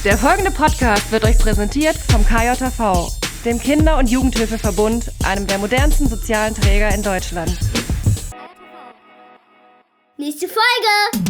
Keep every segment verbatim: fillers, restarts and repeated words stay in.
Der folgende Podcast wird euch präsentiert vom K J V, dem Kinder- und Jugendhilfeverbund, einem der modernsten sozialen Träger in Deutschland. Nächste Folge!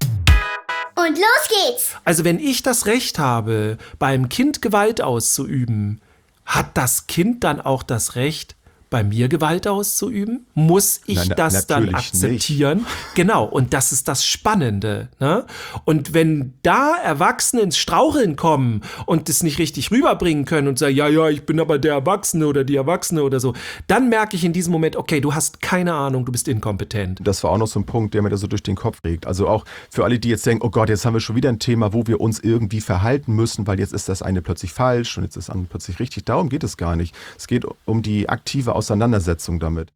Und los geht's! Also wenn ich das Recht habe, beim Kind Gewalt auszuüben, hat das Kind dann auch das Recht, bei mir Gewalt auszuüben? Muss ich na, na, das dann akzeptieren? Nicht. Genau, und das ist das Spannende. Ne? Und wenn da Erwachsene ins Straucheln kommen und das nicht richtig rüberbringen können und sagen, ja, ja, ich bin aber der Erwachsene oder die Erwachsene oder so, dann merke ich in diesem Moment, okay, du hast keine Ahnung, du bist inkompetent. Das war auch noch so ein Punkt, der mir da so durch den Kopf regt. Also auch für alle, die jetzt denken, oh Gott, jetzt haben wir schon wieder ein Thema, wo wir uns irgendwie verhalten müssen, weil jetzt ist das eine plötzlich falsch und jetzt ist das andere plötzlich richtig. Darum geht es gar nicht. Es geht um die aktive Auseinandersetzung damit.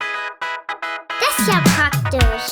Das ist ja praktisch.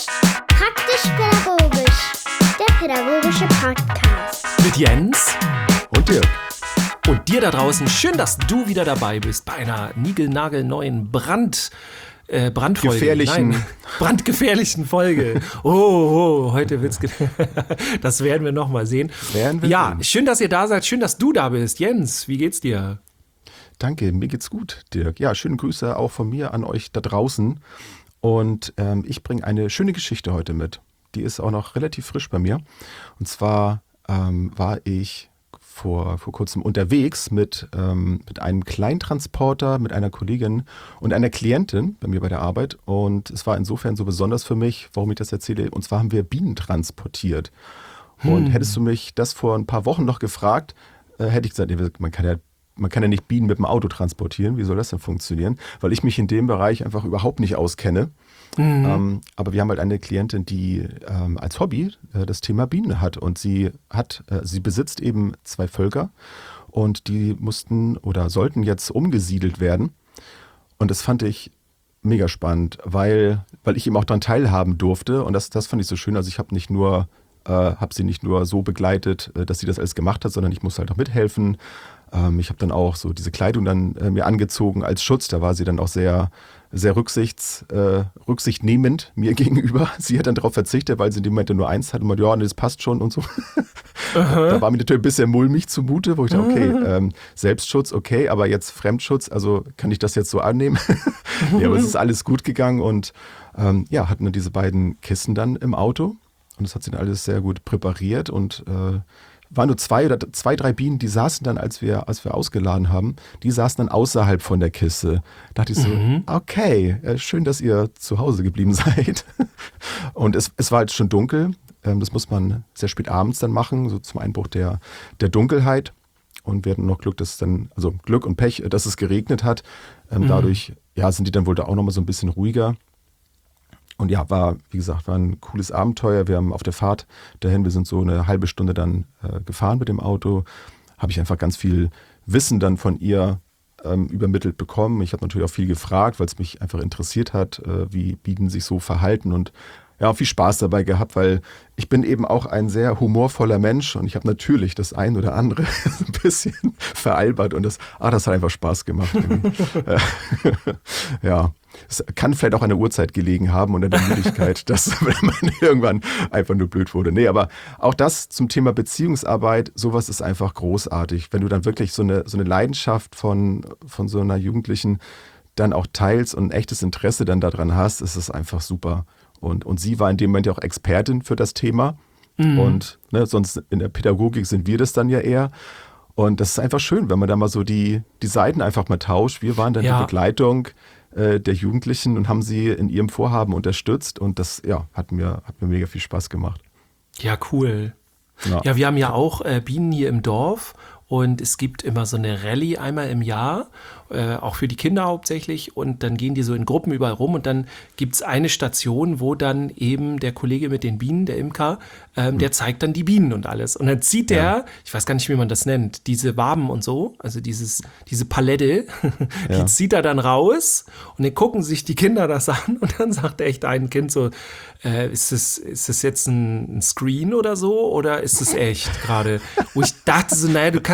Praktisch-pädagogisch. Der pädagogische Podcast. Mit Jens und Dirk. Und dir da draußen, schön, dass du wieder dabei bist bei einer niegelnagelneuen Brand, äh, Brandfolge. Gefährlichen. Nein, brandgefährlichen Folge. Oh, oh, heute wird's, ge- das werden wir noch mal sehen. Werden wir ja, sehen. Schön, dass ihr da seid, schön, dass du da bist. Jens, wie geht's dir? Danke, mir geht's gut, Dirk. Ja, schöne Grüße auch von mir an euch da draußen. Und ähm, ich bringe eine schöne Geschichte heute mit. Die ist auch noch relativ frisch bei mir. Und zwar ähm, war ich vor, vor kurzem unterwegs mit, ähm, mit einem Kleintransporter, mit einer Kollegin und einer Klientin bei mir bei der Arbeit. Und es war insofern so besonders für mich, warum ich das erzähle. Und zwar haben wir Bienen transportiert. Und hm. hättest du mich das vor ein paar Wochen noch gefragt, äh, hätte ich gesagt, man kann ja Man kann ja nicht Bienen mit dem Auto transportieren. Wie soll das denn funktionieren? Weil ich mich in dem Bereich einfach überhaupt nicht auskenne. Mhm. Ähm, aber wir haben halt eine Klientin, die ähm, als Hobby äh, das Thema Bienen hat. Und sie hat, äh, sie besitzt eben zwei Völker. Und die mussten oder sollten jetzt umgesiedelt werden. Und das fand ich mega spannend, weil, weil ich eben auch daran teilhaben durfte. Und das, das fand ich so schön. Also ich habe nicht nur, äh, habe sie nicht nur so begleitet, äh, dass sie das alles gemacht hat, sondern ich musste halt auch mithelfen. Ich habe dann auch so diese Kleidung dann äh, mir angezogen als Schutz. Da war sie dann auch sehr, sehr rücksichts, äh, rücksichtnehmend mir gegenüber. Sie hat dann darauf verzichtet, weil sie in dem Moment nur eins hatte und meinte, ja, das passt schon und so. Da war mir natürlich ein bisschen mulmig zumute, wo ich dachte, okay, ähm, Selbstschutz, okay, aber jetzt Fremdschutz, also kann ich das jetzt so annehmen? Ja, aber es ist alles gut gegangen und ähm, ja, hatten dann diese beiden Kissen dann im Auto und das hat sie dann alles sehr gut präpariert und äh, waren nur zwei oder zwei, drei Bienen, die saßen dann, als wir, als wir ausgeladen haben, die saßen dann außerhalb von der Kiste. Da dachte ich so, mhm. okay, schön, dass ihr zu Hause geblieben seid. Und es, es war halt schon dunkel. Das muss man sehr spät abends dann machen, so zum Einbruch der, der Dunkelheit. Und wir hatten noch Glück, dass es dann, also Glück und Pech, dass es geregnet hat. Mhm. Dadurch, ja, sind die dann wohl da auch nochmal so ein bisschen ruhiger. Und ja, war, wie gesagt, war ein cooles Abenteuer. Wir haben auf der Fahrt dahin, wir sind so eine halbe Stunde dann äh, gefahren mit dem Auto, habe ich einfach ganz viel Wissen dann von ihr ähm, übermittelt bekommen. Ich habe natürlich auch viel gefragt, weil es mich einfach interessiert hat, äh, wie Bienen sich so verhalten und ja, viel Spaß dabei gehabt, weil ich bin eben auch ein sehr humorvoller Mensch und ich habe natürlich das ein oder andere ein bisschen veralbert und das, ah, das hat einfach Spaß gemacht. Ja, es kann vielleicht auch an der Uhrzeit gelegen haben und an der Müdigkeit, dass man irgendwann einfach nur blöd wurde. Nee, aber auch das zum Thema Beziehungsarbeit, sowas ist einfach großartig. Wenn du dann wirklich so eine, so eine Leidenschaft von, von so einer Jugendlichen dann auch teilst und ein echtes Interesse dann daran hast, ist es einfach super. Und, und sie war in dem Moment ja auch Expertin für das Thema. Mhm. Und ne, sonst in der Pädagogik sind wir das dann ja eher. Und das ist einfach schön, wenn man da mal so die, die Seiten einfach mal tauscht. Wir waren dann ja. die Begleitung äh, der Jugendlichen und haben sie in ihrem Vorhaben unterstützt. Und das ja, hat mir, hat mir mega viel Spaß gemacht. Ja, cool. Ja, ja wir haben ja auch äh, Bienen hier im Dorf. Und es gibt immer so eine Rallye einmal im Jahr, äh, auch für die Kinder hauptsächlich. Und dann gehen die so in Gruppen überall rum. Und dann gibt es eine Station, wo dann eben der Kollege mit den Bienen, der Imker, ähm, mhm. der zeigt dann die Bienen und alles. Und dann zieht der, ja. ich weiß gar nicht, wie man das nennt, diese Waben und so, also dieses, diese Palette, die ja. zieht er dann raus. Und dann gucken sich die Kinder das an. Und dann sagt echt ein Kind so, äh, ist das, ist das jetzt ein, ein Screen oder so? Oder ist das echt gerade? Wo ich dachte so, naja, du kannst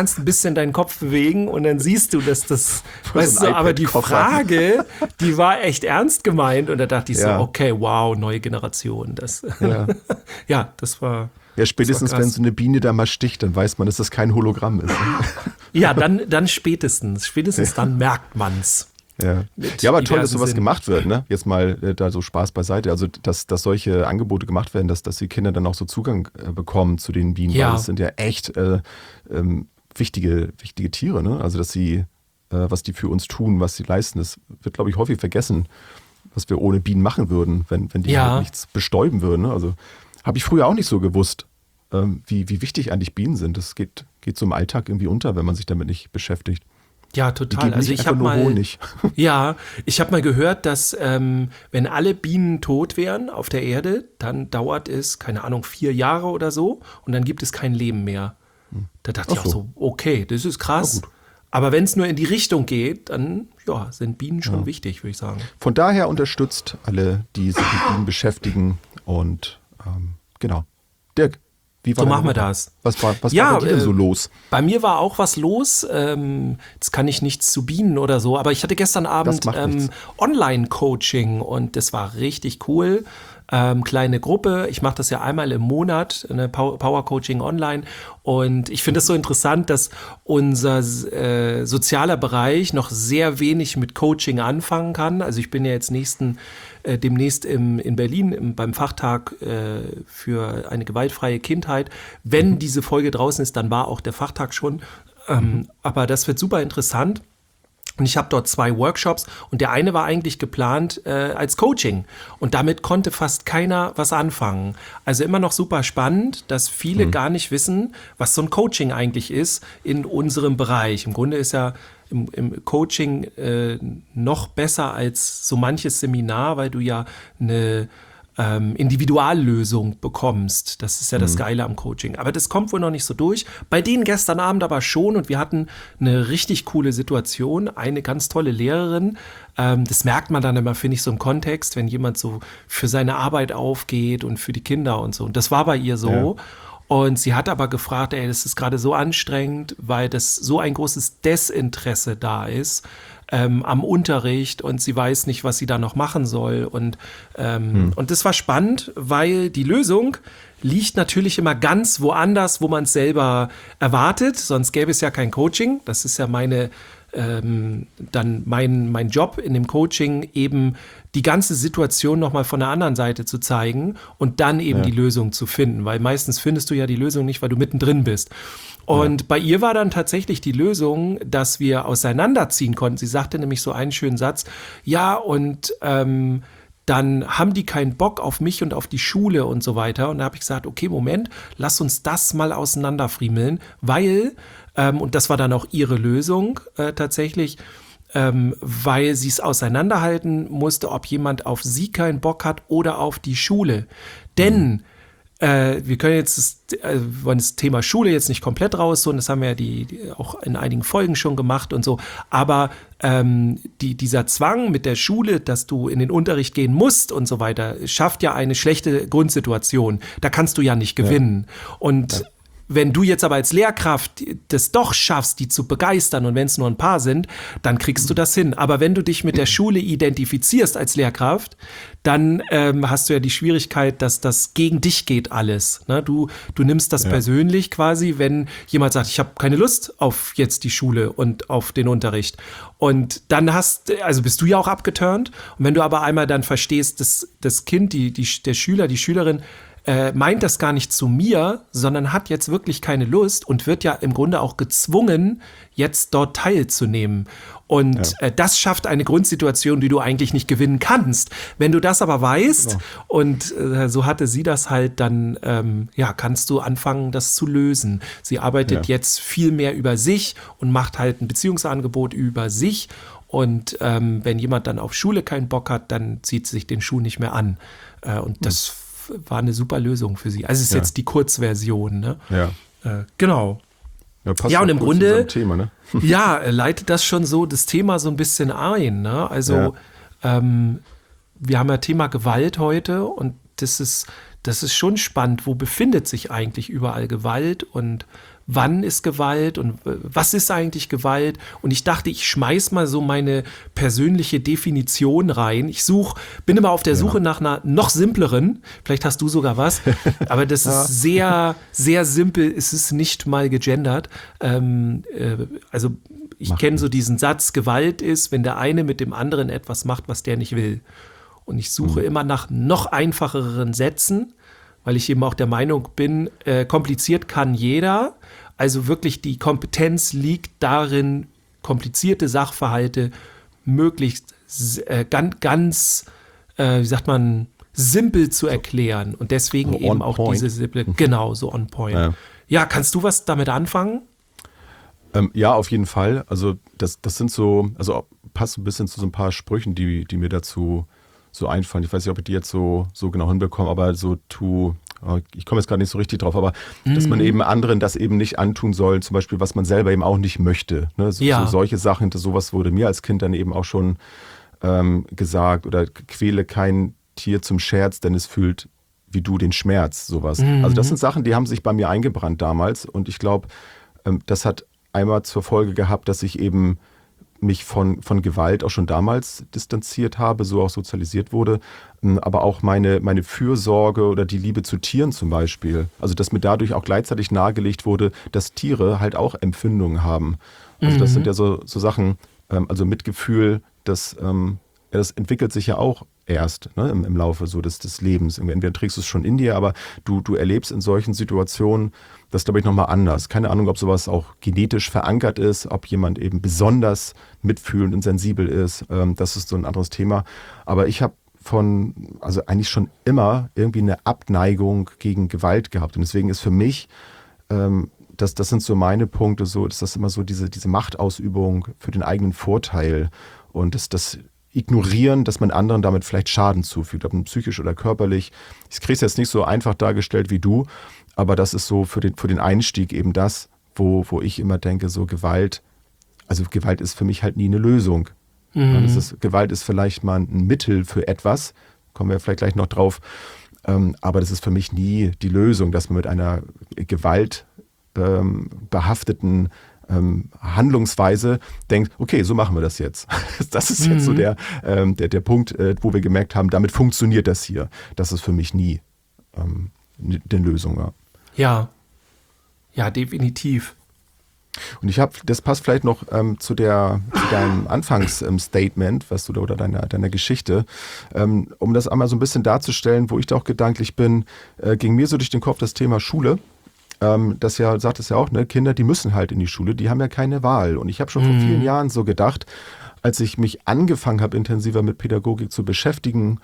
kannst ein bisschen deinen Kopf bewegen und dann siehst du, dass das, weißt so du, aber die iPad-Koffer. Frage, die war echt ernst gemeint und da dachte ich Ja. so, okay, wow, neue Generation. Das, Ja. ja, das war, Ja, spätestens, Das war krass. wenn so eine Biene da mal sticht, dann weiß man, dass das kein Hologramm ist. ja, dann, dann spätestens, spätestens dann merkt man's. Ja. Mit ja, aber toll, dass diversen sowas Sinnen. gemacht wird, ne? Jetzt mal äh, da so Spaß beiseite. Also, dass, dass solche Angebote gemacht werden, dass, dass die Kinder dann auch so Zugang äh, bekommen zu den Bienen. Ja. Weil das sind ja echt äh, ähm, wichtige, wichtige Tiere, ne? Also, dass sie, äh, was die für uns tun, was sie leisten, das wird, glaube ich, häufig vergessen, was wir ohne Bienen machen würden, wenn, wenn die Ja. halt nichts bestäuben würden. Ne? Also, habe ich früher auch nicht so gewusst, ähm, wie, wie wichtig eigentlich Bienen sind. Das geht, geht so im Alltag irgendwie unter, wenn man sich damit nicht beschäftigt. Ja, Die total. geben Also nicht ich einfach habe nur mal, Honig. ja, ich habe mal gehört, dass ähm, wenn alle Bienen tot wären auf der Erde, dann dauert es, keine Ahnung, vier Jahre oder so und dann gibt es kein Leben mehr. Da dachte Ach ich auch so. so, okay, das ist krass. Na gut. Aber wenn es nur in die Richtung geht, dann ja, sind Bienen schon wichtig, würde ich sagen. Von daher unterstützt alle, die sich mit Bienen beschäftigen. Und ähm, genau. Dirk, wie war So deine machen wir Woche? das. Was war, was Ja, war bei dir denn äh, so los? Bei mir war auch was los. Ähm, jetzt kann ich nichts zu Bienen oder so, aber ich hatte gestern Abend macht ähm, nichts. Online-Coaching und das war richtig cool. Ähm, kleine Gruppe. Ich mache das ja einmal im Monat, eine Pow- Power-Coaching online. Und ich finde es so interessant, dass unser äh, sozialer Bereich noch sehr wenig mit Coaching anfangen kann. Also ich bin ja jetzt nächsten, äh, demnächst im, in Berlin im, beim Fachtag äh, für eine gewaltfreie Kindheit. Wenn diese Folge draußen ist, dann war auch der Fachtag schon. Ähm, aber das wird super interessant. Und ich habe dort zwei Workshops und der eine war eigentlich geplant äh, als Coaching und damit konnte fast keiner was anfangen. Also immer noch super spannend, dass viele mhm. gar nicht wissen, was so ein Coaching eigentlich ist in unserem Bereich. Im Grunde ist ja im, im Coaching äh, noch besser als so manches Seminar, weil du ja eine Ähm, Individuallösung bekommst. Das ist ja das Geile am Coaching. Aber das kommt wohl noch nicht so durch. Bei denen gestern Abend aber schon und wir hatten eine richtig coole Situation. Eine ganz tolle Lehrerin. Ähm, das merkt man dann immer, finde ich, so im Kontext, wenn jemand so für seine Arbeit aufgeht und für die Kinder und so. Und das war bei ihr so. Ja. Und sie hat aber gefragt, ey, das ist gerade so anstrengend, weil das so ein großes Desinteresse da ist ähm, am Unterricht und sie weiß nicht, was sie da noch machen soll. Und, ähm, hm. und das war spannend, weil die Lösung liegt natürlich immer ganz woanders, wo man es selber erwartet. Sonst gäbe es ja kein Coaching. Das ist ja meine ähm, dann mein, mein Job in dem Coaching, eben die ganze Situation nochmal von der anderen Seite zu zeigen und dann eben ja. die Lösung zu finden. Weil meistens findest du ja die Lösung nicht, weil du mittendrin bist. Und ja. bei ihr war dann tatsächlich die Lösung, dass wir auseinanderziehen konnten. Sie sagte nämlich so einen schönen Satz, ja und ähm, dann haben die keinen Bock auf mich und auf die Schule und so weiter. Und da habe ich gesagt, okay, Moment, lass uns das mal auseinanderfriemeln, weil, ähm, und das war dann auch ihre Lösung äh, tatsächlich, ähm, weil sie es auseinanderhalten musste, ob jemand auf sie keinen Bock hat oder auf die Schule. Denn mhm. Äh, wir können jetzt das, äh, wollen das Thema Schule jetzt nicht komplett rausholen, das haben wir ja die, die auch in einigen Folgen schon gemacht und so, aber ähm, die, dieser Zwang mit der Schule, dass du in den Unterricht gehen musst und so weiter, schafft ja eine schlechte Grundsituation. Da kannst du ja nicht gewinnen. Ja. Und ja. wenn du jetzt aber als Lehrkraft das doch schaffst, die zu begeistern und wenn es nur ein paar sind, dann kriegst du das hin. Aber wenn du dich mit der Schule identifizierst als Lehrkraft, dann ähm, hast du ja die Schwierigkeit, dass das gegen dich geht alles. Ne? Du, du nimmst das ja. persönlich quasi, wenn jemand sagt, ich habe keine Lust auf jetzt die Schule und auf den Unterricht. Und dann hast, also bist du ja auch abgeturnt. Und wenn du aber einmal dann verstehst, dass das Kind, die, die, der Schüler, die Schülerin, Äh, meint das gar nicht zu mir, sondern hat jetzt wirklich keine Lust und wird ja im Grunde auch gezwungen, jetzt dort teilzunehmen. Und ja. äh, das schafft eine Grundsituation, die du eigentlich nicht gewinnen kannst. Wenn du das aber weißt, ja. und äh, so hatte sie das halt, dann ähm, ja, kannst du anfangen, das zu lösen. Sie arbeitet ja. jetzt viel mehr über sich und macht halt ein Beziehungsangebot über sich. Und ähm, wenn jemand dann auf Schule keinen Bock hat, dann zieht sie sich den Schuh nicht mehr an. Äh, und das hm. war eine super Lösung für sie. Also es ist ja. jetzt die Kurzversion. Ne? Ja. Äh, genau. Ja, passt ja und im Grunde Thema, ne? ja, leitet das schon so das Thema so ein bisschen ein. Ne? Also ja. ähm, wir haben ja Thema Gewalt heute und das ist, das ist schon spannend. Wo befindet sich eigentlich überall Gewalt und wann ist Gewalt und was ist eigentlich Gewalt? Und ich dachte, ich schmeiß mal so meine persönliche Definition rein. Ich suche, bin immer auf der Suche ja. nach einer noch simpleren. Vielleicht hast du sogar was. Aber das ja. ist sehr, sehr simpel. Es ist nicht mal gegendert. Ähm, äh, also ich kenne so diesen Satz, Gewalt ist, wenn der eine mit dem anderen etwas macht, was der nicht will. Und ich suche mhm. immer nach noch einfacheren Sätzen, weil ich eben auch der Meinung bin, äh, kompliziert kann jeder. Also wirklich die Kompetenz liegt darin, komplizierte Sachverhalte möglichst äh, ganz, ganz äh, wie sagt man, simpel zu erklären. Und deswegen so eben auch point. diese simple, genau, so on point. Ja. ja, kannst du was damit anfangen? Ähm, ja, auf jeden Fall. Also das, das sind so, also passt ein bisschen zu so ein paar Sprüchen, die, die mir dazu so einfallen. Ich weiß nicht, ob ich die jetzt so, so genau hinbekomme, aber so to, ich komme jetzt gerade nicht so richtig drauf, aber mhm. dass man eben anderen das eben nicht antun soll, zum Beispiel, was man selber eben auch nicht möchte. Ne? So, ja. so solche Sachen, sowas wurde mir als Kind dann eben auch schon ähm, gesagt, oder quäle kein Tier zum Scherz, denn es fühlt wie du den Schmerz, sowas. Mhm. Also das sind Sachen, die haben sich bei mir eingebrannt damals, und ich glaube, ähm, das hat einmal zur Folge gehabt, dass ich eben mich von, von Gewalt auch schon damals distanziert habe, so auch sozialisiert wurde, aber auch meine, meine Fürsorge oder die Liebe zu Tieren zum Beispiel. Also dass mir dadurch auch gleichzeitig nahegelegt wurde, dass Tiere halt auch Empfindungen haben. Also mhm. das sind ja so, so Sachen, also Mitgefühl, das, das entwickelt sich ja auch erst ne, im, im Laufe so des, des Lebens. Entweder trägst du es schon in dir, aber du, du erlebst in solchen Situationen das, glaube ich, nochmal anders. Keine Ahnung, ob sowas auch genetisch verankert ist, ob jemand eben besonders mitfühlend und sensibel ist. Ähm, das ist so ein anderes Thema. Aber ich habe von, also eigentlich schon immer irgendwie eine Abneigung gegen Gewalt gehabt. Und deswegen ist für mich, ähm, das, das sind so meine Punkte, so, ist das immer so diese, diese Machtausübung für den eigenen Vorteil. Und das, das Ignorieren, dass man anderen damit vielleicht Schaden zufügt, ob psychisch oder körperlich. Ich kriege es jetzt nicht so einfach dargestellt wie du, aber das ist so für den, für den Einstieg eben das, wo, wo ich immer denke, so Gewalt, also Gewalt ist für mich halt nie eine Lösung. Mhm. Das ist, Gewalt ist vielleicht mal ein Mittel für etwas, kommen wir vielleicht gleich noch drauf, ähm, aber das ist für mich nie die Lösung, dass man mit einer Gewalt ähm, behafteten Ähm, Handlungsweise denkt, okay, so machen wir das jetzt. Das ist jetzt mhm. so der, ähm, der, der Punkt, äh, wo wir gemerkt haben, damit funktioniert das hier. Das ist für mich nie ähm, die Lösung. Ja, ja, ja definitiv. Und ich habe, das passt vielleicht noch ähm, zu, der, zu deinem Anfangsstatement, was du da oder deiner, deiner Geschichte, ähm, um das einmal so ein bisschen darzustellen, wo ich da auch gedanklich bin, äh, ging mir so durch den Kopf das Thema Schule. Ähm, das ja, sagt es ja auch, ne, Kinder, die müssen halt in die Schule, die haben ja keine Wahl. Und ich habe schon mhm. vor vielen Jahren so gedacht, als ich mich angefangen habe, intensiver mit Pädagogik zu beschäftigen,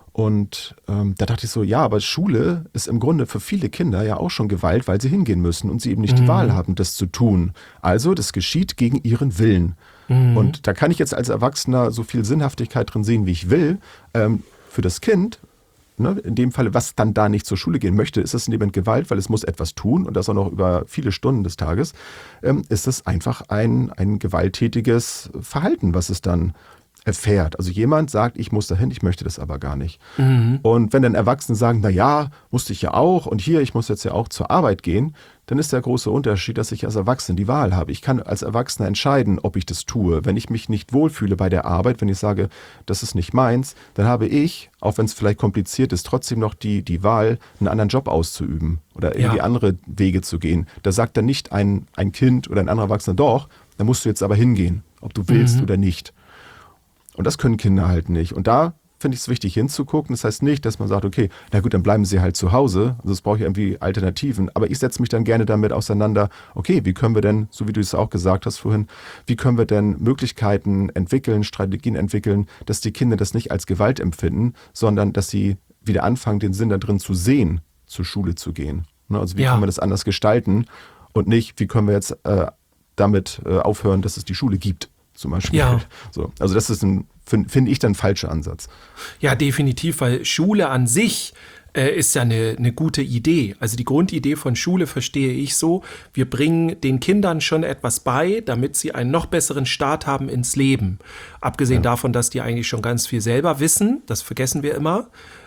und ähm, da dachte ich so, ja, aber Schule ist im Grunde für viele Kinder ja auch schon Gewalt, weil sie hingehen müssen und sie eben nicht mhm. die Wahl haben, das zu tun. Also das geschieht gegen ihren Willen. Mhm. Und da kann ich jetzt als Erwachsener so viel Sinnhaftigkeit drin sehen, wie ich will. Ähm, für das Kind, ne, in dem Falle, was dann da nicht zur Schule gehen möchte, ist es in dem Moment Gewalt, weil es muss etwas tun, und das auch noch über viele Stunden des Tages, ähm, ist es einfach ein, ein gewalttätiges Verhalten, was es dann erfährt. Also jemand sagt, ich muss dahin, ich möchte das aber gar nicht. Mhm. Und wenn dann Erwachsene sagen, na ja, musste ich ja auch, und hier, ich muss jetzt ja auch zur Arbeit gehen, dann ist der große Unterschied, dass ich als Erwachsener die Wahl habe. Ich kann als Erwachsener entscheiden, ob ich das tue. Wenn ich mich nicht wohlfühle bei der Arbeit, wenn ich sage, das ist nicht meins, dann habe ich, auch wenn es vielleicht kompliziert ist, trotzdem noch die, die Wahl, einen anderen Job auszuüben oder irgendwie ja. andere Wege zu gehen. Da sagt dann nicht ein, ein Kind oder ein anderer Erwachsener, doch, da musst du jetzt aber hingehen, ob du willst mhm. oder nicht. Und das können Kinder halt nicht. Und da finde ich es wichtig hinzugucken. Das heißt nicht, dass man sagt, okay, na gut, dann bleiben sie halt zu Hause. Also es braucht ja irgendwie Alternativen. Aber ich setze mich dann gerne damit auseinander, okay, wie können wir denn, so wie du es auch gesagt hast vorhin, wie können wir denn Möglichkeiten entwickeln, Strategien entwickeln, dass die Kinder das nicht als Gewalt empfinden, sondern dass sie wieder anfangen, den Sinn da drin zu sehen, zur Schule zu gehen. Also wie ja. können wir das anders gestalten und nicht, wie können wir jetzt äh, damit äh, aufhören, dass es die Schule gibt. Zum Beispiel. Ja. So, also das ist ein, finde find ich, dann ein falscher Ansatz. Ja, definitiv, weil Schule an sich äh, ist ja eine, eine gute Idee. Also die Grundidee von Schule verstehe ich so, wir bringen den Kindern schon etwas bei, damit sie einen noch besseren Start haben ins Leben. Abgesehen ja. davon, dass die eigentlich schon ganz viel selber wissen, das vergessen wir immer.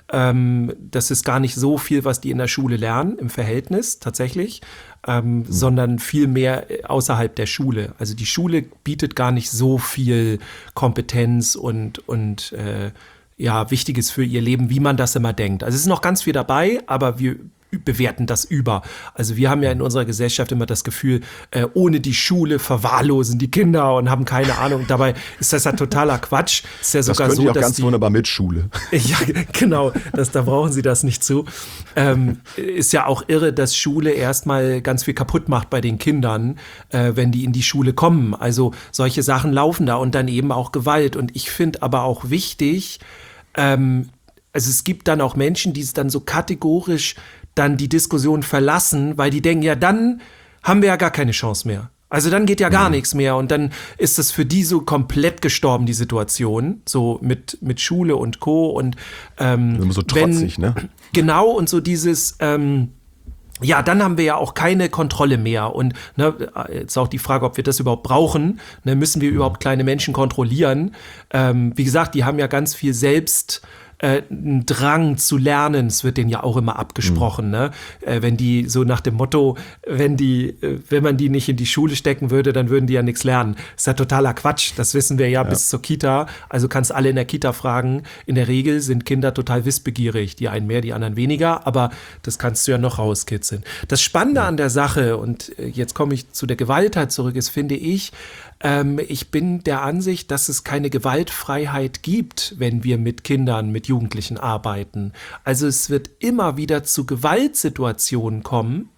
Ähm, das ist gar nicht so viel, was die in der Schule lernen, im Verhältnis tatsächlich, ähm, mhm. sondern viel mehr außerhalb der Schule. Also die Schule bietet gar nicht so viel Kompetenz und, und äh, ja, Wichtiges für ihr Leben, wie man das immer denkt. Also es ist noch ganz viel dabei, aber wir bewerten das über. Also wir haben ja in unserer Gesellschaft immer das Gefühl, äh, ohne die Schule verwahrlosen die Kinder und haben keine Ahnung. Dabei ist das ja totaler Quatsch. Ist ja sogar das so, ich auch dass ganz die, wunderbar mit Schule. Ja, genau. Das, da brauchen sie das nicht zu. Ähm, ist ja auch irre, dass Schule erstmal ganz viel kaputt macht bei den Kindern, äh, wenn die in die Schule kommen. Also solche Sachen laufen da und dann eben auch Gewalt. Und ich finde aber auch wichtig, ähm, also es gibt dann auch Menschen, die es dann so kategorisch dann die Diskussion verlassen, weil die denken, ja, dann haben wir ja gar keine Chance mehr. Also dann geht ja gar mhm. nichts mehr und dann ist das für die so komplett gestorben, die Situation, so mit, mit Schule und Co. Und ähm, immer so trotzig, wenn, ne? Genau, und so dieses, ähm, ja, dann haben wir ja auch keine Kontrolle mehr. Und ne, jetzt auch die Frage, ob wir das überhaupt brauchen. Ne, müssen wir überhaupt kleine Menschen kontrollieren? Ähm, wie gesagt, die haben ja ganz viel selbst äh, einen Drang zu lernen. Es wird denen ja auch immer abgesprochen, mhm. ne? Äh, wenn die so nach dem Motto, wenn die, äh, wenn man die nicht in die Schule stecken würde, dann würden die ja nichts lernen. Das ist ja totaler Quatsch. Das wissen wir ja, ja bis zur Kita. Also kannst alle in der Kita fragen. In der Regel sind Kinder total wissbegierig. Die einen mehr, die anderen weniger. Aber das kannst du ja noch rauskitzeln. Das Spannende ja. an der Sache, und jetzt komme ich zu der Gewaltheit zurück, ist, finde ich, ähm, ich bin der Ansicht, dass es keine Gewaltfreiheit gibt, wenn wir mit Kindern, mit Jugendlichen arbeiten. Also es wird immer wieder zu Gewaltsituationen kommen,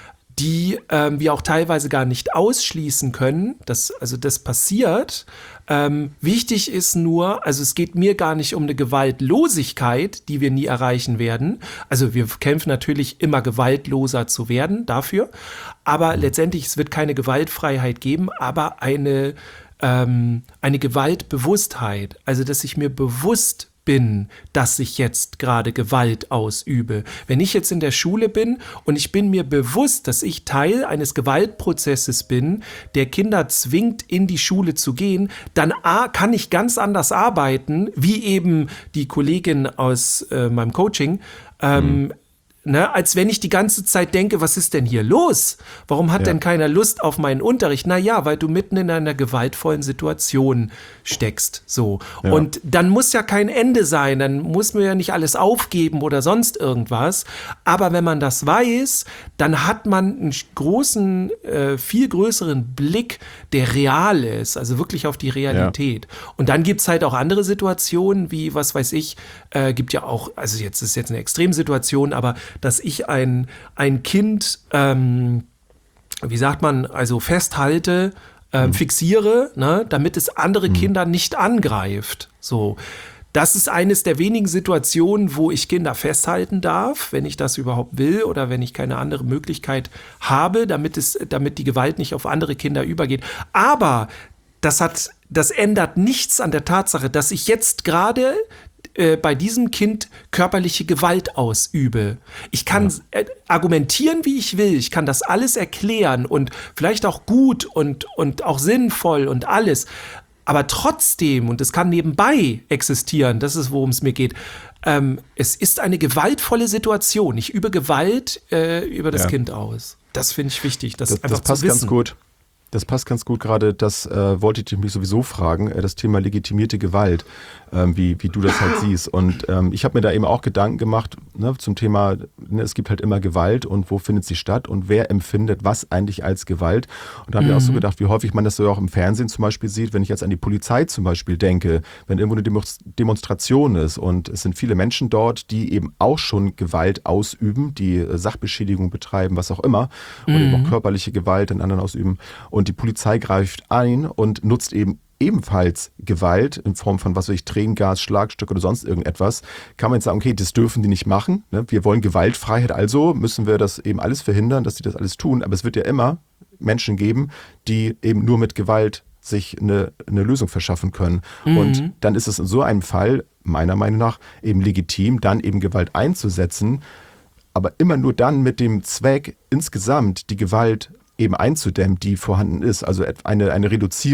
die ähm, wir auch teilweise gar nicht ausschließen können. Das, also das passiert. Ähm, wichtig ist nur, also es geht mir gar nicht um eine Gewaltlosigkeit, die wir nie erreichen werden. Also wir kämpfen natürlich immer gewaltloser zu werden dafür. Aber letztendlich, es wird keine Gewaltfreiheit geben, aber eine, ähm, eine Gewaltbewusstheit. Also dass ich mir bewusst bin, dass ich jetzt gerade Gewalt ausübe. Wenn ich jetzt in der Schule bin und ich bin mir bewusst, dass ich Teil eines Gewaltprozesses bin, der Kinder zwingt, in die Schule zu gehen, dann A, kann ich ganz anders arbeiten, wie eben die Kollegin aus äh, meinem Coaching, ähm, mhm. Ne, als wenn ich die ganze Zeit denke, was ist denn hier los? Warum hat ja. denn keiner Lust auf meinen Unterricht? Na ja, weil du mitten in einer gewaltvollen Situation steckst. So. Ja. Und dann muss ja kein Ende sein, dann muss man ja nicht alles aufgeben oder sonst irgendwas. Aber wenn man das weiß, dann hat man einen großen, äh, viel größeren Blick, der real ist, also wirklich auf die Realität. Ja. Und dann gibt's halt auch andere Situationen, wie, was weiß ich, äh, gibt ja auch, also jetzt ist jetzt eine Extremsituation, aber dass ich ein, ein Kind, ähm, wie sagt man, also festhalte, ähm, mhm. fixiere, ne, damit es andere mhm. Kinder nicht angreift. So. Das ist eines der wenigen Situationen, wo ich Kinder festhalten darf, wenn ich das überhaupt will oder wenn ich keine andere Möglichkeit habe, damit es, damit die Gewalt nicht auf andere Kinder übergeht. Aber das hat, das ändert nichts an der Tatsache, dass ich jetzt gerade äh, bei diesem Kind körperliche Gewalt ausübe. Ich kann ja. äh, argumentieren, wie ich will. Ich kann das alles erklären und vielleicht auch gut und, und auch sinnvoll und alles. Aber trotzdem, und es kann nebenbei existieren, das ist, worum es mir geht, ähm, es ist eine gewaltvolle Situation. Ich übe Gewalt äh, über das ja. Kind aus. Das finde ich wichtig, das, das einfach das passt zu wissen. Ganz gut. Das passt ganz gut gerade, das äh, wollte ich mich sowieso fragen, äh, das Thema legitimierte Gewalt, ähm, wie, wie du das halt siehst. Und ähm, ich habe mir da eben auch Gedanken gemacht, ne, zum Thema, ne, es gibt halt immer Gewalt und wo findet sie statt und wer empfindet was eigentlich als Gewalt. Und da habe ich mhm. auch so gedacht, wie häufig man das so auch im Fernsehen zum Beispiel sieht, wenn ich jetzt an die Polizei zum Beispiel denke, wenn irgendwo eine Demonstration ist und es sind viele Menschen dort, die eben auch schon Gewalt ausüben, die äh, Sachbeschädigung betreiben, was auch immer, mhm. oder eben auch körperliche Gewalt in anderen ausüben. Und Und die Polizei greift ein und nutzt eben ebenfalls Gewalt in Form von, was weiß ich, Tränengas, Schlagstück oder sonst irgendetwas. Kann man jetzt sagen, okay, das dürfen die nicht machen. Ne? Wir wollen Gewaltfreiheit, also müssen wir das eben alles verhindern, dass die das alles tun. Aber es wird ja immer Menschen geben, die eben nur mit Gewalt sich eine, eine Lösung verschaffen können. Mhm. Und dann ist es in so einem Fall, meiner Meinung nach, eben legitim, dann eben Gewalt einzusetzen, aber immer nur dann mit dem Zweck, insgesamt die Gewalt eben einzudämmen, die vorhanden ist. Also eine, eine Reduzierung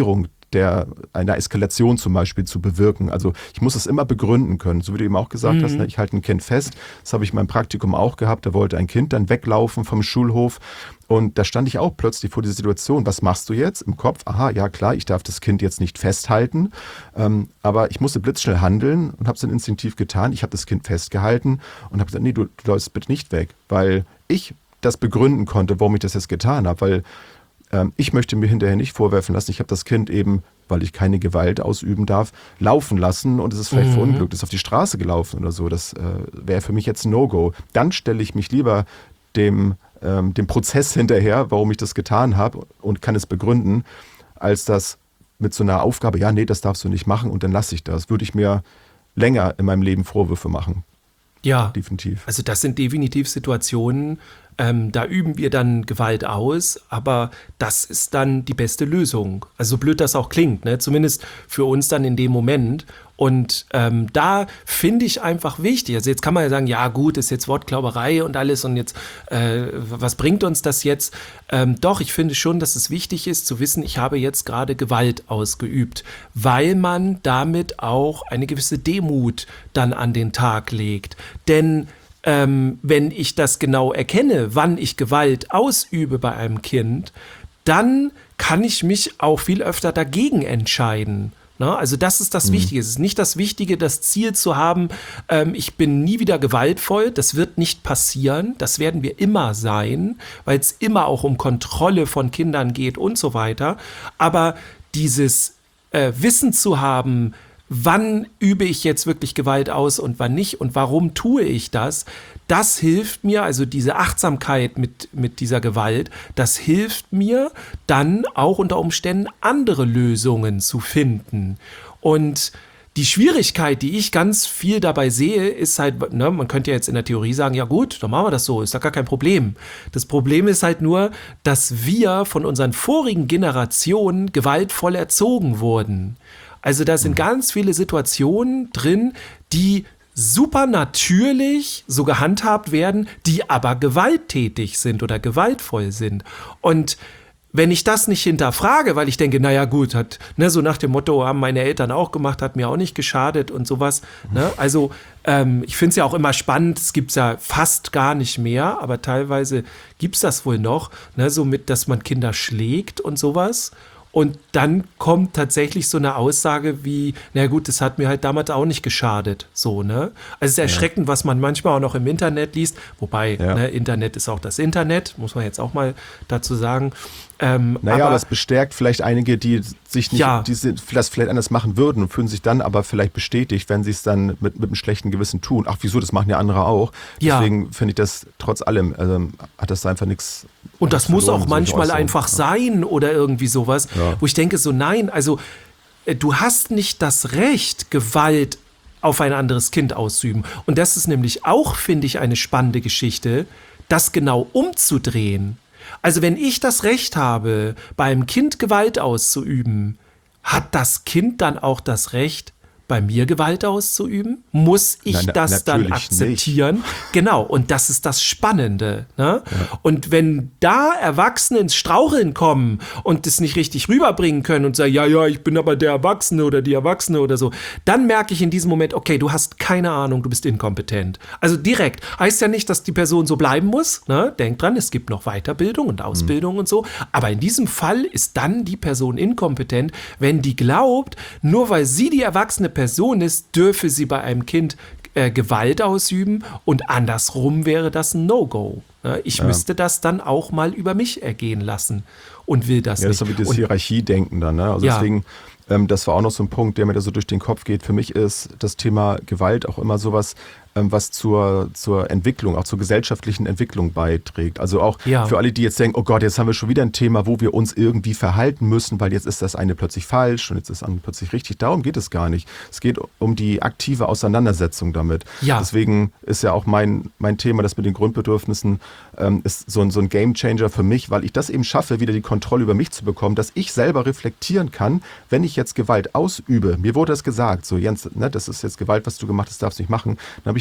der, einer Eskalation zum Beispiel zu bewirken. Also ich muss es immer begründen können. So wie du eben auch gesagt mhm. hast, ne, ich halte ein Kind fest. Das habe ich in meinem Praktikum auch gehabt. Da wollte ein Kind dann weglaufen vom Schulhof. Und da stand ich auch plötzlich vor dieser Situation. Was machst du jetzt? Im Kopf, aha, ja klar, ich darf das Kind jetzt nicht festhalten. Ähm, aber ich musste blitzschnell handeln und habe es dann instinktiv getan. Ich habe das Kind festgehalten und habe gesagt, nee, du, du läufst bitte nicht weg. Weil ich das begründen konnte, warum ich das jetzt getan habe. Weil ähm, ich möchte mir hinterher nicht vorwerfen lassen, ich habe das Kind eben, weil ich keine Gewalt ausüben darf, laufen lassen und es ist vielleicht mhm. verunglückt, ist auf die Straße gelaufen oder so. Das äh, wäre für mich jetzt ein No-Go. Dann stelle ich mich lieber dem, ähm, dem Prozess hinterher, warum ich das getan habe und kann es begründen, als das mit so einer Aufgabe, ja, nee, das darfst du nicht machen und dann lasse ich das. Würde ich mir länger in meinem Leben Vorwürfe machen. Ja, definitiv. Also das sind definitiv Situationen, ähm, da üben wir dann Gewalt aus, aber das ist dann die beste Lösung. Also so blöd das auch klingt, ne? Zumindest für uns dann in dem Moment. Und ähm, da finde ich einfach wichtig, also jetzt kann man ja sagen, ja gut, ist jetzt Wortklauberei und alles und jetzt, äh, was bringt uns das jetzt? Ähm, doch, ich finde schon, dass es wichtig ist zu wissen, ich habe jetzt gerade Gewalt ausgeübt, weil man damit auch eine gewisse Demut dann an den Tag legt. Denn ähm, wenn ich das genau erkenne, wann ich Gewalt ausübe bei einem Kind, dann kann ich mich auch viel öfter dagegen entscheiden. Na, also das ist das mhm. Wichtige. Es ist nicht das Wichtige, das Ziel zu haben, ähm, ich bin nie wieder gewaltvoll. Das wird nicht passieren. Das werden wir immer sein, weil es immer auch um Kontrolle von Kindern geht und so weiter. Aber dieses äh, Wissen zu haben, wann übe ich jetzt wirklich Gewalt aus und wann nicht und warum tue ich das, das hilft mir, also diese Achtsamkeit mit, mit dieser Gewalt, das hilft mir dann auch unter Umständen andere Lösungen zu finden. Und die Schwierigkeit, die ich ganz viel dabei sehe, ist halt, ne, man könnte ja jetzt in der Theorie sagen, ja gut, dann machen wir das so, ist doch gar kein Problem. Das Problem ist halt nur, dass wir von unseren vorigen Generationen gewaltvoll erzogen wurden. Also da sind ganz viele Situationen drin, die super natürlich so gehandhabt werden, die aber gewalttätig sind oder gewaltvoll sind. Und wenn ich das nicht hinterfrage, weil ich denke, naja gut, hat, ne, so nach dem Motto, haben meine Eltern auch gemacht, hat mir auch nicht geschadet und sowas. Ne? Also ähm, ich finde es ja auch immer spannend, es gibt es ja fast gar nicht mehr, aber teilweise gibt es das wohl noch, ne, so mit, dass man Kinder schlägt und sowas. Und dann kommt tatsächlich so eine Aussage wie, na gut, das hat mir halt damals auch nicht geschadet. So, ne? Also es ist erschreckend, ja. was man manchmal auch noch im Internet liest. Wobei, ja. ne, Internet ist auch das Internet, muss man jetzt auch mal dazu sagen. Ähm, naja, aber aber es bestärkt vielleicht einige, die sich nicht, ja. die das vielleicht anders machen würden und fühlen sich dann aber vielleicht bestätigt, wenn sie es dann mit, mit einem schlechten Gewissen tun. Ach, wieso, das machen ja andere auch. Ja. Deswegen finde ich das trotz allem, also, hat das einfach nichts. Und das muss auch manchmal einfach sein oder irgendwie sowas, ja. wo ich denke so, nein, also äh, du hast nicht das Recht, Gewalt auf ein anderes Kind auszuüben. Und das ist nämlich auch, finde ich, eine spannende Geschichte, das genau umzudrehen. Also wenn ich das Recht habe, bei einem Kind Gewalt auszuüben, hat das Kind dann auch das Recht, bei mir Gewalt auszuüben? Muss ich Nein, das dann akzeptieren? Nicht. Genau, und das ist das Spannende. Ne? Ja. Und wenn da Erwachsene ins Straucheln kommen und das nicht richtig rüberbringen können und sagen, ja, ja, ich bin aber der Erwachsene oder die Erwachsene oder so, dann merke ich in diesem Moment, okay, du hast keine Ahnung, du bist inkompetent. Also direkt. Heißt ja nicht, dass die Person so bleiben muss. Ne? Denk dran, es gibt noch Weiterbildung und Ausbildung mhm. und so. Aber in diesem Fall ist dann die Person inkompetent, wenn die glaubt, nur weil sie die erwachsene Person ist, dürfe sie bei einem Kind äh, Gewalt ausüben und andersrum wäre das ein No-Go. Ne? Ich ja. müsste das dann auch mal über mich ergehen lassen und will das ja, nicht. Das ist so wie das und, Hierarchiedenken dann. Ne? Also ja. deswegen, ähm, das war auch noch so ein Punkt, der mir da so durch den Kopf geht. Für mich ist das Thema Gewalt auch immer sowas, ähm, was zur, zur Entwicklung, auch zur gesellschaftlichen Entwicklung beiträgt. Also auch ja. für alle, die jetzt denken, oh Gott, jetzt haben wir schon wieder ein Thema, wo wir uns irgendwie verhalten müssen, weil jetzt ist das eine plötzlich falsch und jetzt ist das andere plötzlich richtig. Darum geht es gar nicht. Es geht um die aktive Auseinandersetzung damit. Ja. Deswegen ist ja auch mein, mein Thema, das mit den Grundbedürfnissen, ähm, ist so ein, so ein Gamechanger für mich, weil ich das eben schaffe, wieder die Kontrolle über mich zu bekommen, dass ich selber reflektieren kann, wenn ich jetzt Gewalt ausübe. Mir wurde das gesagt, so Jens, ne, das ist jetzt Gewalt, was du gemacht hast, darfst du nicht machen. Dann habe ich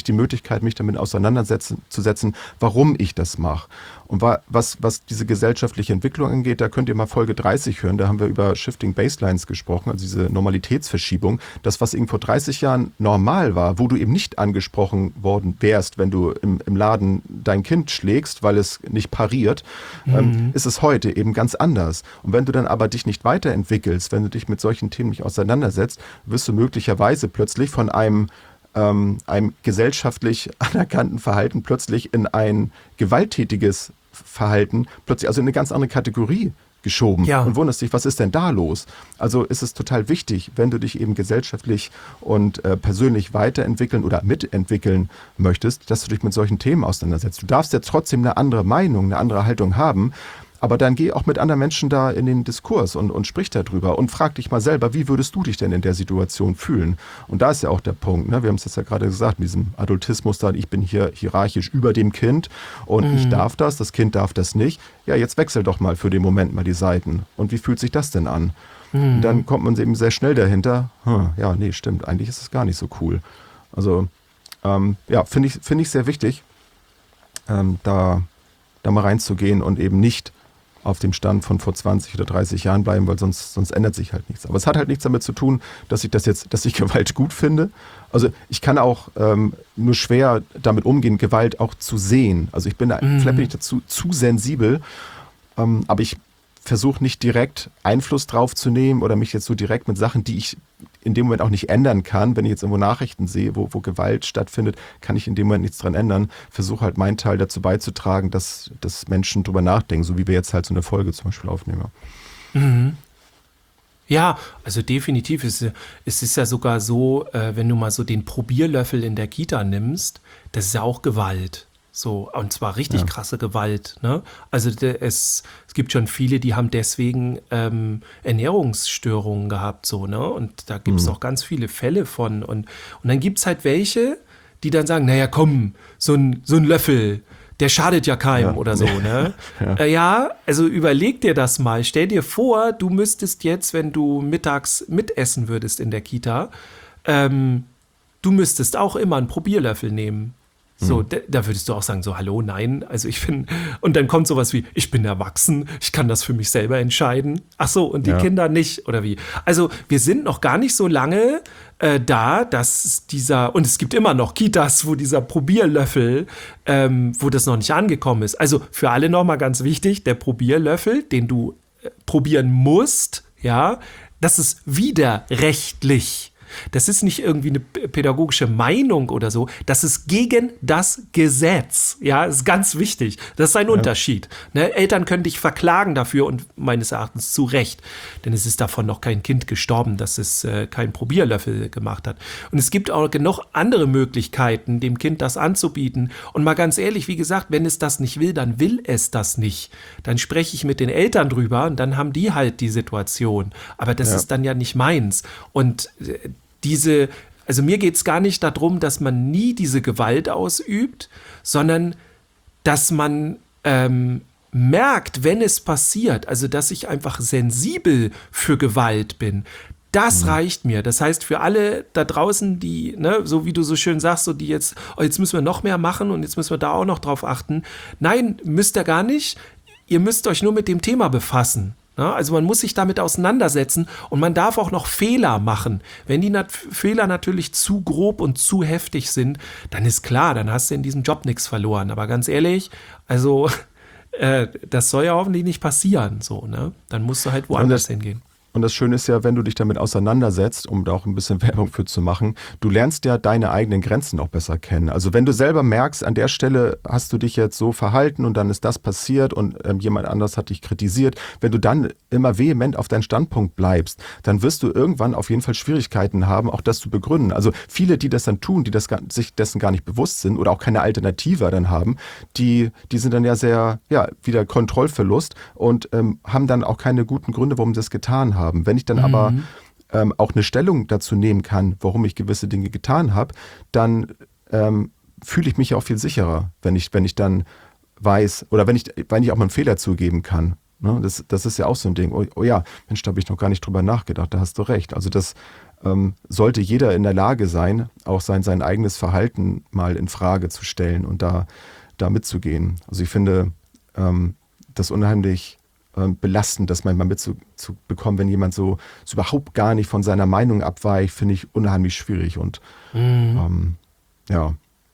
die Möglichkeit, mich damit auseinanderzusetzen, warum ich das mache. Und was, was diese gesellschaftliche Entwicklung angeht, da könnt ihr mal Folge dreißig hören, da haben wir über Shifting Baselines gesprochen, also diese Normalitätsverschiebung. Das, was eben vor dreißig Jahren normal war, wo du eben nicht angesprochen worden wärst, wenn du im, im Laden dein Kind schlägst, weil es nicht pariert, mhm. ähm, ist es heute eben ganz anders. Und wenn du dann aber dich nicht weiterentwickelst, wenn du dich mit solchen Themen nicht auseinandersetzt, wirst du möglicherweise plötzlich von einem ähm, einem gesellschaftlich anerkannten Verhalten plötzlich in ein gewalttätiges Verhalten, plötzlich also in eine ganz andere Kategorie geschoben ja. und wunderst dich, was ist denn da los? Also ist es total wichtig, wenn du dich eben gesellschaftlich und äh, persönlich weiterentwickeln oder mitentwickeln möchtest, dass du dich mit solchen Themen auseinandersetzt. Du darfst ja trotzdem eine andere Meinung, eine andere Haltung haben, aber dann geh auch mit anderen Menschen da in den Diskurs und, und sprich darüber und frag dich mal selber, wie würdest du dich denn in der Situation fühlen? Und da ist ja auch der Punkt, ne? Wir haben es jetzt ja gerade gesagt, mit diesem Adultismus da, ich bin hier hierarchisch über dem Kind und mhm. ich darf das, das Kind darf das nicht. Ja, jetzt wechsel doch mal für den Moment mal die Seiten. Und wie fühlt sich das denn an? Mhm. Und dann kommt man eben sehr schnell dahinter, hm, ja, nee, stimmt, eigentlich ist es gar nicht so cool. Also, ähm, ja, finde ich, finde ich sehr wichtig, ähm, da, da mal reinzugehen und eben nicht auf dem Stand von vor zwanzig oder dreißig Jahren bleiben, weil sonst, sonst ändert sich halt nichts. Aber es hat halt nichts damit zu tun, dass ich das jetzt, dass ich Gewalt gut finde. Also ich kann auch ähm, nur schwer damit umgehen, Gewalt auch zu sehen. Also ich bin da, mhm. vielleicht bin ich dazu zu sensibel, ähm, aber ich versuche nicht direkt Einfluss drauf zu nehmen oder mich jetzt so direkt mit Sachen, die ich in dem Moment auch nicht ändern kann, wenn ich jetzt irgendwo Nachrichten sehe, wo, wo Gewalt stattfindet, kann ich in dem Moment nichts dran ändern. Versuche halt meinen Teil dazu beizutragen, dass, dass Menschen drüber nachdenken, so wie wir jetzt halt so eine Folge zum Beispiel aufnehmen. Mhm. Ja, also definitiv. Es, es ist ja sogar so, äh, wenn du mal so den Probierlöffel in der Kita nimmst, das ist ja auch Gewalt. So, und zwar richtig ja. krasse Gewalt. Ne? Also de, es, es gibt schon viele, die haben deswegen ähm, Ernährungsstörungen gehabt. So, ne? Und da gibt es mhm. auch ganz viele Fälle von. Und, und dann gibt es halt welche, die dann sagen, naja, komm, so ein, so ein Löffel, der schadet ja keinem ja. oder so. Ne? ja. Äh, ja, also überleg dir das mal. Stell dir vor, du müsstest jetzt, wenn du mittags mitessen würdest in der Kita, ähm, du müsstest auch immer einen Probierlöffel nehmen. So, da, da würdest du auch sagen, so, hallo, nein, also ich bin, und dann kommt sowas wie, ich bin erwachsen, ich kann das für mich selber entscheiden. Ach so, und die ja. Kinder nicht, oder wie? Also wir sind noch gar nicht so lange äh, da, dass dieser, und es gibt immer noch Kitas, wo dieser Probierlöffel, ähm, wo das noch nicht angekommen ist. Also für alle nochmal ganz wichtig, der Probierlöffel, den du äh, probieren musst, ja, das ist widerrechtlich. Das ist nicht irgendwie eine pädagogische Meinung oder so. Das ist gegen das Gesetz. Ja, das ist ganz wichtig. Das ist ein ja. Unterschied. Ne? Eltern können dich verklagen dafür und meines Erachtens zu Recht. Denn es ist davon noch kein Kind gestorben, dass es äh, keinen Probierlöffel gemacht hat. Und es gibt auch genug andere Möglichkeiten, dem Kind das anzubieten. Und mal ganz ehrlich, wie gesagt, wenn es das nicht will, dann will es das nicht. Dann spreche ich mit den Eltern drüber und dann haben die halt die Situation. Aber das ja. ist dann ja nicht meins. Und äh, Diese, also mir geht es gar nicht darum, dass man nie diese Gewalt ausübt, sondern dass man ähm, merkt, wenn es passiert, also dass ich einfach sensibel für Gewalt bin. Das mhm. reicht mir. Das heißt, für alle da draußen, die, ne, so wie du so schön sagst, so die jetzt, oh, jetzt müssen wir noch mehr machen und jetzt müssen wir da auch noch drauf achten. Nein, müsst ihr gar nicht. Ihr müsst euch nur mit dem Thema befassen. Also man muss sich damit auseinandersetzen und man darf auch noch Fehler machen. Wenn die nat- Fehler natürlich zu grob und zu heftig sind, dann ist klar, dann hast du in diesem Job nichts verloren. Aber ganz ehrlich, also äh, das soll ja hoffentlich nicht passieren. So, ne? Dann musst du halt woanders hingehen. Und das Schöne ist ja, wenn du dich damit auseinandersetzt, um da auch ein bisschen Werbung für zu machen, du lernst ja deine eigenen Grenzen auch besser kennen. Also wenn du selber merkst, an der Stelle hast du dich jetzt so verhalten und dann ist das passiert und ähm, jemand anders hat dich kritisiert, wenn du dann immer vehement auf deinen Standpunkt bleibst, dann wirst du irgendwann auf jeden Fall Schwierigkeiten haben, auch das zu begründen. Also viele, die das dann tun, die das, sich dessen gar nicht bewusst sind oder auch keine Alternative dann haben, die, die sind dann ja sehr, ja, wieder Kontrollverlust und ähm, haben dann auch keine guten Gründe, warum sie das getan haben. Wenn ich dann mhm. aber ähm, auch eine Stellung dazu nehmen kann, warum ich gewisse Dinge getan habe, dann ähm, fühle ich mich ja auch viel sicherer, wenn ich, wenn ich dann weiß oder wenn ich, wenn ich auch mal einen Fehler zugeben kann. Ne? Das, das ist ja auch so ein Ding. Oh, oh ja, Mensch, da habe ich noch gar nicht drüber nachgedacht, da hast du recht. Also das ähm, sollte jeder in der Lage sein, auch sein, sein eigenes Verhalten mal in Frage zu stellen und da, da mitzugehen. Also ich finde ähm, das unheimlich ähm, belastend, das manchmal mitzubekommen, wenn jemand so, so überhaupt gar nicht von seiner Meinung abweicht, finde ich unheimlich schwierig und mhm. ähm, ja.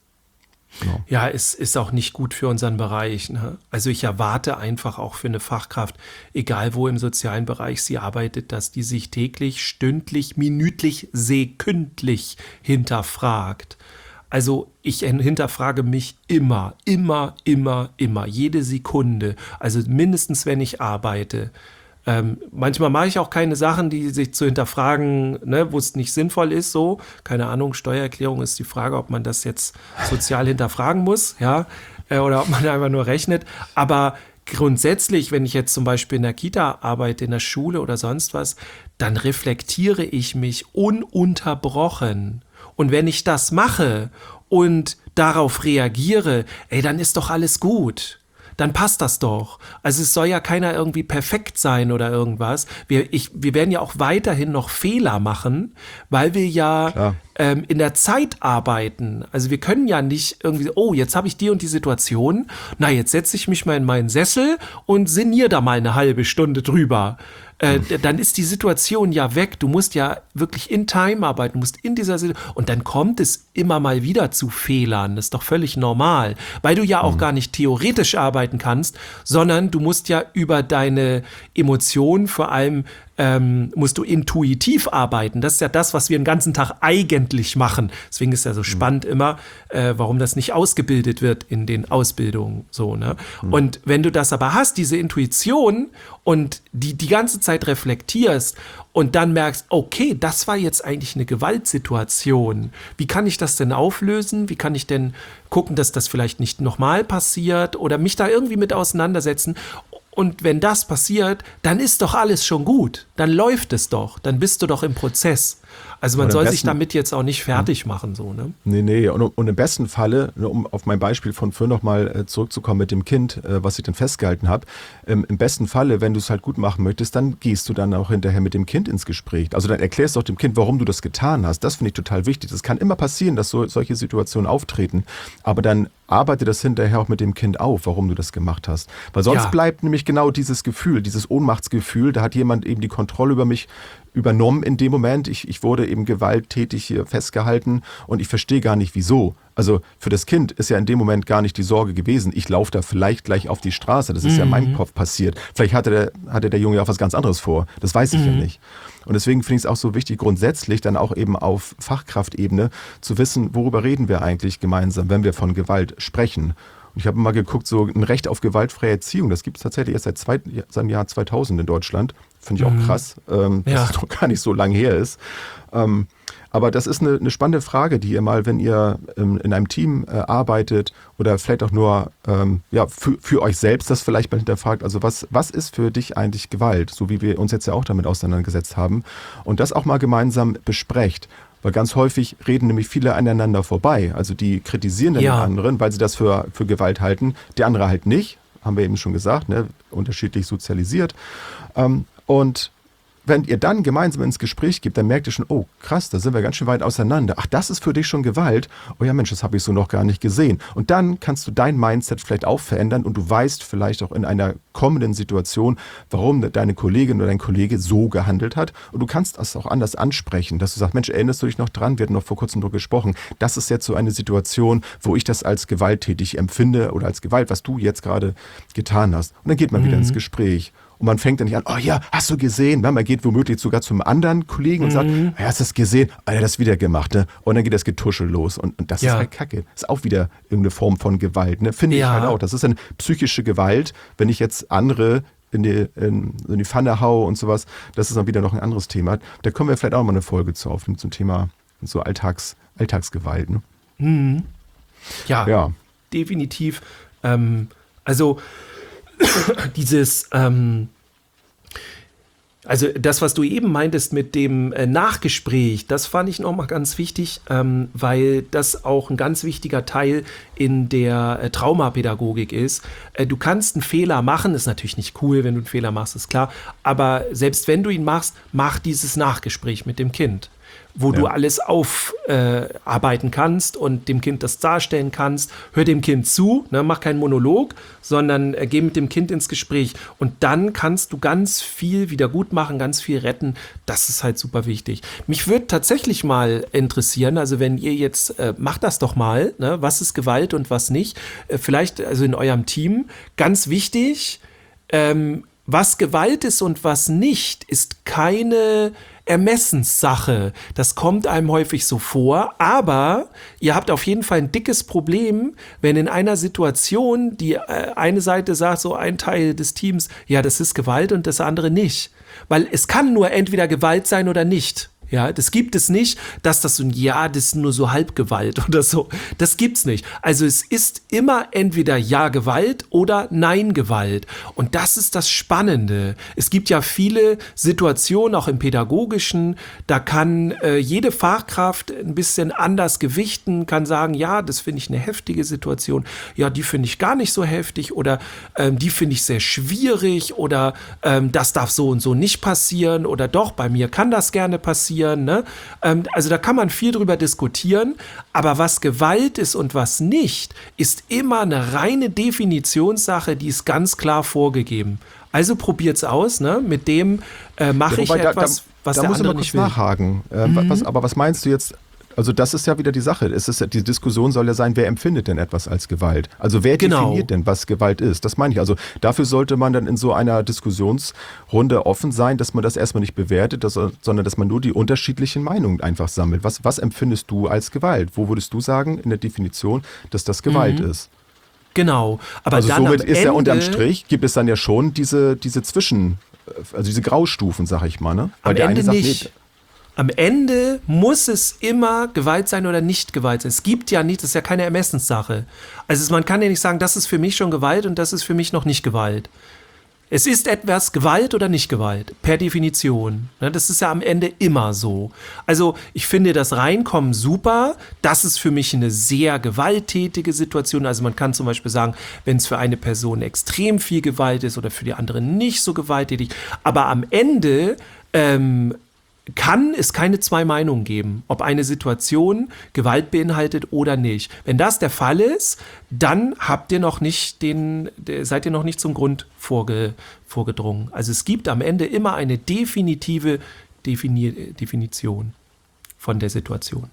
Genau. Ja, es ist auch nicht gut für unseren Bereich. Ne? Also ich erwarte einfach auch für eine Fachkraft, egal wo im sozialen Bereich sie arbeitet, dass die sich täglich, stündlich, minütlich, sekündlich hinterfragt. Also ich hinterfrage mich immer, immer, immer, immer, jede Sekunde. Also mindestens, wenn ich arbeite. Ähm, manchmal mache ich auch keine Sachen, die sich zu hinterfragen, ne, wo es nicht sinnvoll ist, so. Keine Ahnung, Steuererklärung ist die Frage, ob man das jetzt sozial hinterfragen muss, ja, äh, oder ob man einfach nur rechnet. Aber grundsätzlich, wenn ich jetzt zum Beispiel in der Kita arbeite, in der Schule oder sonst was, dann reflektiere ich mich ununterbrochen. Und wenn ich das mache und darauf reagiere, ey, dann ist doch alles gut. Dann passt das doch. Also es soll ja keiner irgendwie perfekt sein oder irgendwas. Wir, ich, wir werden ja auch weiterhin noch Fehler machen, weil wir ja ähm, in der Zeit arbeiten. Also wir können ja nicht irgendwie, oh, jetzt habe ich die und die Situation, na, jetzt setze ich mich mal in meinen Sessel und sinniere da mal eine halbe Stunde drüber. Äh, dann ist die Situation ja weg. Du musst ja wirklich in Time arbeiten, du musst in dieser Situation. Und dann kommt es immer mal wieder zu Fehlern. Das ist doch völlig normal. Weil du ja auch mhm. gar nicht theoretisch arbeiten kannst, sondern du musst ja über deine Emotionen vor allem ähm, musst du intuitiv arbeiten. Das ist ja das, was wir den ganzen Tag eigentlich machen. Deswegen ist ja so spannend mhm. immer, äh, warum das nicht ausgebildet wird in den Ausbildungen. So, ne? Mhm. Und wenn du das aber hast, diese Intuition und die die ganze Zeit reflektierst und dann merkst, okay, das war jetzt eigentlich eine Gewaltsituation. Wie kann ich das denn auflösen? Wie kann ich denn gucken, dass das vielleicht nicht nochmal passiert oder mich da irgendwie mit auseinandersetzen? Und wenn das passiert, dann ist doch alles schon gut. Dann läuft es doch. Dann bist du doch im Prozess. Also man soll sich damit jetzt auch nicht fertig machen. So, ne? Nee, nee. Und, und im besten Falle, um auf mein Beispiel von vorhin nochmal zurückzukommen mit dem Kind, was ich dann festgehalten habe, im besten Falle, wenn du es halt gut machen möchtest, dann gehst du dann auch hinterher mit dem Kind ins Gespräch. Also dann erklärst du auch dem Kind, warum du das getan hast. Das finde ich total wichtig. Das kann immer passieren, dass so, solche Situationen auftreten. Aber dann arbeite das hinterher auch mit dem Kind auf, warum du das gemacht hast. Weil sonst ja. bleibt nämlich genau dieses Gefühl, dieses Ohnmachtsgefühl, da hat jemand eben die Kontrolle über mich übernommen in dem Moment. Ich, ich wurde eben gewalttätig hier festgehalten und ich verstehe gar nicht, wieso. Also für das Kind ist ja in dem Moment gar nicht die Sorge gewesen, ich laufe da vielleicht gleich auf die Straße. Das ist mhm. ja in meinem Kopf passiert. Vielleicht hatte der, hatte der Junge ja auch was ganz anderes vor. Das weiß ich mhm. ja nicht. Und deswegen finde ich es auch so wichtig, grundsätzlich dann auch eben auf Fachkraftebene zu wissen, worüber reden wir eigentlich gemeinsam, wenn wir von Gewalt sprechen. Und ich habe mal geguckt, so ein Recht auf gewaltfreie Erziehung, das gibt es tatsächlich erst seit, zwei, seit dem Jahr zweitausend in Deutschland. Finde ich auch krass, ähm, ja. dass es noch gar nicht so lange her ist. Ähm, aber das ist eine, eine spannende Frage, die ihr mal, wenn ihr ähm, in einem Team äh, arbeitet oder vielleicht auch nur ähm, ja, für, für euch selbst das vielleicht mal hinterfragt. Also was, was ist für dich eigentlich Gewalt? So wie wir uns jetzt ja auch damit auseinandergesetzt haben. Und das auch mal gemeinsam besprecht. Weil ganz häufig reden nämlich viele aneinander vorbei. Also die kritisieren dann ja. den anderen, weil sie das für, für Gewalt halten. Der andere halt nicht, haben wir eben schon gesagt, ne? Unterschiedlich sozialisiert. Ähm, und wenn ihr dann gemeinsam ins Gespräch geht, dann merkt ihr schon, oh krass, da sind wir ganz schön weit auseinander. Ach, das ist für dich schon Gewalt? Oh ja Mensch, das habe ich so noch gar nicht gesehen. Und dann kannst du dein Mindset vielleicht auch verändern und du weißt vielleicht auch in einer kommenden Situation, warum deine Kollegin oder dein Kollege so gehandelt hat. Und du kannst das auch anders ansprechen, dass du sagst, Mensch, erinnerst du dich noch dran? Wir hatten noch vor kurzem darüber gesprochen. Das ist jetzt so eine Situation, wo ich das als gewalttätig empfinde oder als Gewalt, was du jetzt gerade getan hast. Und dann geht man mhm. wieder ins Gespräch. Und man fängt dann nicht an, oh ja, hast du gesehen? Man geht womöglich sogar zum anderen Kollegen und mhm. sagt, ja, hast du das gesehen? Ah, er hat das wieder gemacht. Ne? Und dann geht das Getuschel los. Und, und das ja. ist halt Kacke. Das ist auch wieder irgendeine Form von Gewalt. Ne? Finde ja. ich halt auch. Das ist eine psychische Gewalt, wenn ich jetzt andere in die, in, in die Pfanne haue und sowas. Das ist dann wieder noch ein anderes Thema. Da können wir vielleicht auch mal eine Folge zu aufnehmen zum Thema so Alltags, Alltagsgewalt. Ne? Mhm. Ja, ja, definitiv. Ähm, also dieses, ähm, also das, was du eben meintest mit dem äh, Nachgespräch, das fand ich nochmal ganz wichtig, ähm, weil das auch ein ganz wichtiger Teil in der äh, Traumapädagogik ist. Äh, du kannst einen Fehler machen, ist natürlich nicht cool, wenn du einen Fehler machst, ist klar, aber selbst wenn du ihn machst, mach dieses Nachgespräch mit dem Kind. wo Ja. du alles aufarbeiten äh, kannst und dem Kind das darstellen kannst. Hör dem Kind zu, ne, mach keinen Monolog, sondern äh, geh mit dem Kind ins Gespräch. Und dann kannst du ganz viel wieder gut machen, ganz viel retten. Das ist halt super wichtig. Mich würde tatsächlich mal interessieren, also wenn ihr jetzt, äh, macht das doch mal, ne, was ist Gewalt und was nicht. Äh, vielleicht also in eurem Team, ganz wichtig, ähm, was Gewalt ist und was nicht, ist keine Ermessenssache. Das kommt einem häufig so vor, aber ihr habt auf jeden Fall ein dickes Problem, wenn in einer Situation die äh, eine Seite sagt, so ein Teil des Teams, ja, das ist Gewalt und das andere nicht. Weil es kann nur entweder Gewalt sein oder nicht. Ja, das gibt es nicht, dass das so ein Ja, das ist nur so Halbgewalt oder so. Das gibt's nicht. Also es ist immer entweder Ja Gewalt oder Nein Gewalt. Und das ist das Spannende. Es gibt ja viele Situationen, auch im Pädagogischen, da kann äh, jede Fachkraft ein bisschen anders gewichten, kann sagen, ja, das finde ich eine heftige Situation. Ja, die finde ich gar nicht so heftig oder ähm, die finde ich sehr schwierig oder ähm, das darf so und so nicht passieren oder doch, bei mir kann das gerne passieren. Ne? Ähm, also da kann man viel drüber diskutieren, aber was Gewalt ist und was nicht, ist immer eine reine Definitionssache, die ist ganz klar vorgegeben. Also probiert's aus, ne? Mit dem äh, mache Ja, ich wobei, etwas, da, da, was da der muss ich andere mal kurz nicht will. nachhaken. Äh, Mhm. was, aber was meinst du jetzt? Also das ist ja wieder die Sache. Es ist, ja- die Diskussion soll ja sein, wer empfindet denn etwas als Gewalt? Also wer Genau. definiert denn, was Gewalt ist? Das meine ich. Also dafür sollte man dann in so einer Diskussionsrunde offen sein, dass man das erstmal nicht bewertet, dass, sondern dass man nur die unterschiedlichen Meinungen einfach sammelt. Was, was empfindest du als Gewalt? Wo würdest du sagen in der Definition, dass das Gewalt Mhm. ist? Genau. Aber Also dann somit am ist ja Ende, unterm Strich, gibt es dann ja schon diese, diese Zwischen, also diese Graustufen, sag ich mal. Ne? Weil Am der Ende eine sagt, nicht. nee, Am Ende muss es immer Gewalt sein oder nicht Gewalt sein. Es gibt ja nicht, das ist ja keine Ermessenssache. Also es- man kann ja nicht sagen, das ist für mich schon Gewalt und das ist für mich noch nicht Gewalt. Es ist etwas Gewalt oder nicht Gewalt, per Definition. Ne, das ist ja am Ende immer so. Also ich finde das Reinkommen super. Das ist für mich eine sehr gewalttätige Situation. Also man kann zum Beispiel sagen, wenn es für eine Person extrem viel Gewalt ist oder für die andere nicht so gewalttätig. Aber am Ende ähm, kann es keine zwei Meinungen geben, ob eine Situation Gewalt beinhaltet oder nicht. Wenn das der Fall ist, dann habt ihr noch nicht den, seid ihr noch nicht zum Grund vorge, vorgedrungen. Also es gibt am Ende immer eine definitive Defini- Definition von der Situation.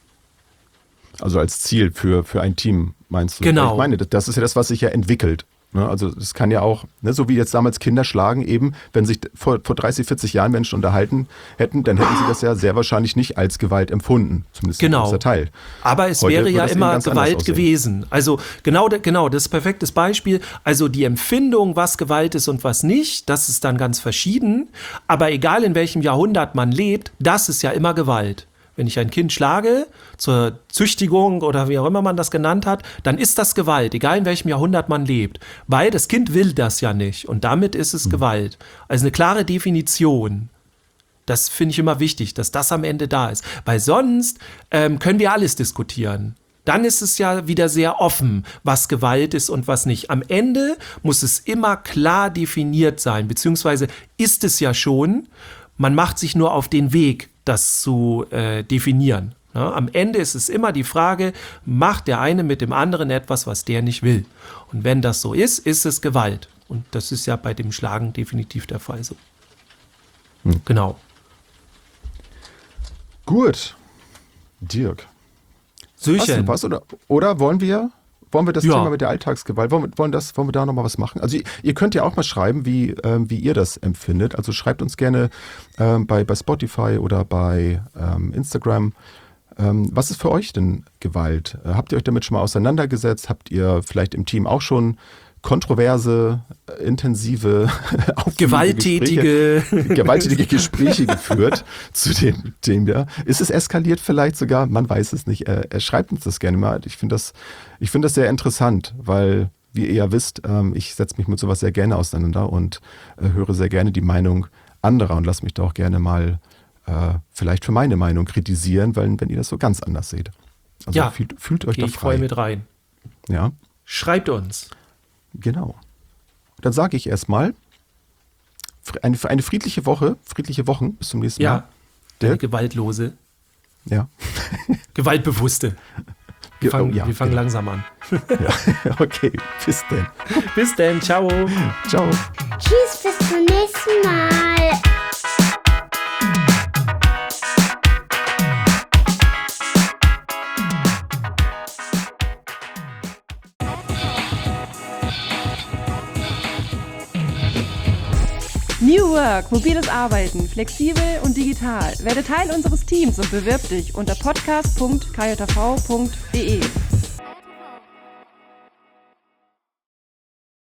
Also als Ziel für, für ein Team, meinst du? Genau. Weil Ich meine, das- das ist ja das, was sich ja entwickelt. Ne? Also das kann ja auch, ne, so wie jetzt damals Kinder schlagen eben, wenn sich vor, vor dreißig, vierzig Jahren Menschen unterhalten hätten, dann hätten sie das ja sehr wahrscheinlich nicht als Gewalt empfunden. Zumindest ein Genau. großer Teil. Aber es Heute wäre wird ja das eben immer ganz anders Gewalt aussehen. gewesen. Also genau, genau, das ist ein perfektes Beispiel. Also die Empfindung, was Gewalt ist und was nicht, das ist dann ganz verschieden. Aber egal in welchem Jahrhundert man lebt, das ist ja immer Gewalt. Wenn ich ein Kind schlage, zur Züchtigung oder wie auch immer man das genannt hat, dann ist das Gewalt, egal in welchem Jahrhundert man lebt. Weil das Kind will das ja nicht und damit ist es Gewalt. Also eine klare Definition. Das finde ich immer wichtig, dass das am Ende da ist. Weil sonst ähm, können wir alles diskutieren. Dann ist es ja wieder sehr offen, was Gewalt ist und was nicht. Am Ende muss es immer klar definiert sein, beziehungsweise ist es ja schon. Man macht sich nur auf den Weg, das zu äh, definieren. Ja, am Ende ist es immer die Frage, macht der eine mit dem anderen etwas, was der nicht will? Und wenn das so ist, ist es Gewalt. Und das ist ja bei dem Schlagen definitiv der Fall so. Hm. Genau. Gut. Dirk. Hast du Söchen. was? Oder, oder wollen wir, wollen wir das Ja. Thema mit der Alltagsgewalt, wollen, wir- wollen, das, wollen wir da nochmal was machen? Also ihr, ihr könnt ja auch mal schreiben, wie, ähm, wie ihr das empfindet. Also schreibt uns gerne ähm, bei, bei Spotify oder bei ähm, Instagram. Ähm, was ist für euch denn Gewalt? Äh, habt ihr euch damit schon mal auseinandergesetzt? Habt ihr vielleicht im Team auch schon kontroverse, äh, intensive, aufwühlende Gewalttätige. Gespräche, gewalttätige Gespräche geführt zu dem Thema? Ist es eskaliert vielleicht sogar? Man weiß es nicht. Äh, äh, schreibt uns das gerne mal. Ich finde das, ich finde das sehr interessant, weil, wie ihr ja wisst, ähm, ich setze mich mit sowas sehr gerne auseinander und äh, höre sehr gerne die Meinung anderer und lasse mich da auch gerne mal äh, vielleicht für meine Meinung kritisieren, weil wenn ihr das so ganz anders seht. Also Ja, fühlt, fühlt euch Gehe da ich voll frei. mit rein. Ja, Schreibt uns. genau. Dann sage ich erstmal eine, eine friedliche Woche, friedliche Wochen bis zum nächsten Mal. Ja, eine Dirk? gewaltlose. Ja. Gewaltbewusste. Wir fangen, ja, wir fangen genau. langsam an. Ja, okay, bis denn. Bis denn, ciao. Ciao. Tschüss, bis zum nächsten Mal. New Work, mobiles Arbeiten, flexibel und digital. Werde Teil unseres Teams und bewirb dich unter podcast punkt k j v punkt d e.